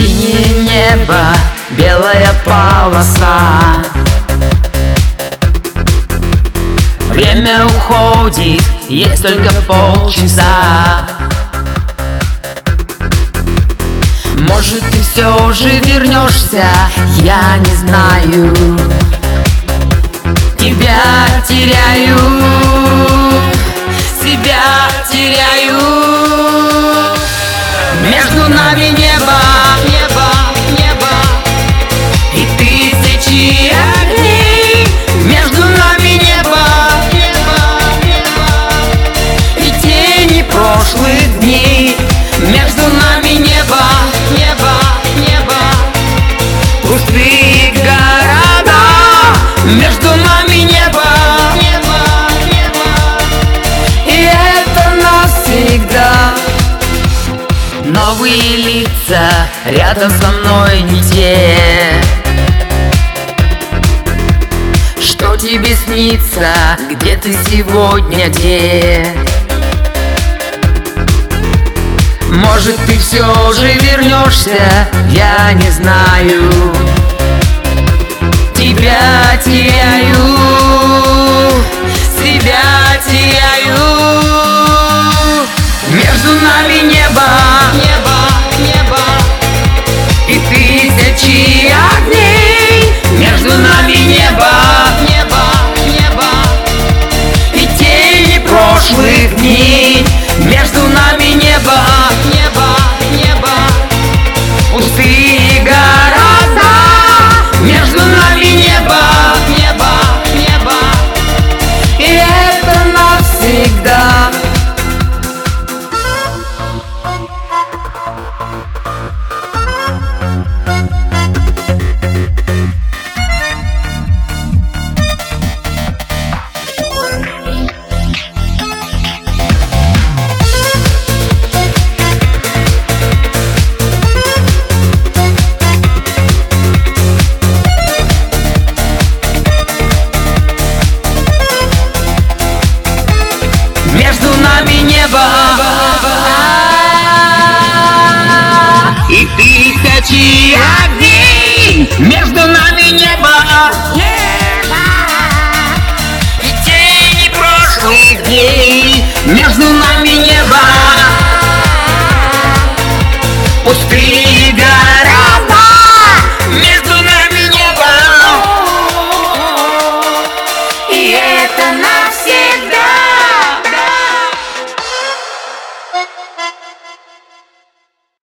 Синее небо, белая полоса. Время уходит, есть только полчаса. Может, ты все же вернешься, я не знаю. Тебя теряю, себя теряю. Между нами небо, небо, небо и тысячи огней. Между нами небо, небо, небо и тени прошлых дней. Между нами небо, небо, небо, пустые города. Между нами небо, небо, небо, и это навсегда. Новые лица рядом со мной не те. Что тебе снится, где ты сегодня, где? Может, ты все же вернешься, я не знаю. Тебя теряю, себя теряю. Между нами небо, небо, небо и тысячи огней. Между нами небо, небо, небо и тени прошлых дней. Между нами небо, небо, небо, пустые города. Между нами небо, небо, небо, и это навсегда. Между нами небо и тысячи огней. Между нами небо и тени прошлых дней. Между нами небо, пустые города. Между нами небо, и это навсегда.